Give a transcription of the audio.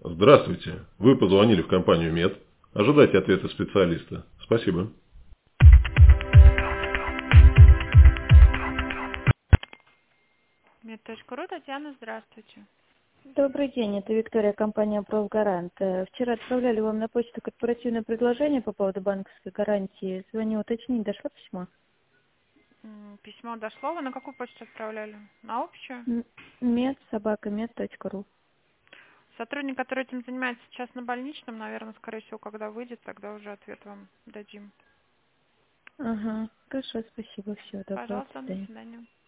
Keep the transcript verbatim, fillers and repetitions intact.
Здравствуйте. Вы позвонили в компанию МЕД. Ожидайте ответа специалиста. Спасибо. мед точка ру, Татьяна, здравствуйте. Добрый день, это Виктория, компания «Профгарант». Э, Вчера отправляли вам на почту корпоративное предложение по поводу банковской гарантии. Звоню уточнить, дошло письмо? М, Письмо дошло. Вы на какую почту отправляли? На общую? М, мед собака мед точка ру. Сотрудник, который этим занимается сейчас на больничном, наверное, скорее всего, когда выйдет, тогда уже ответ вам дадим. Ага, хорошо, спасибо, всего доброго, до Пожалуйста, до свидания. свидания.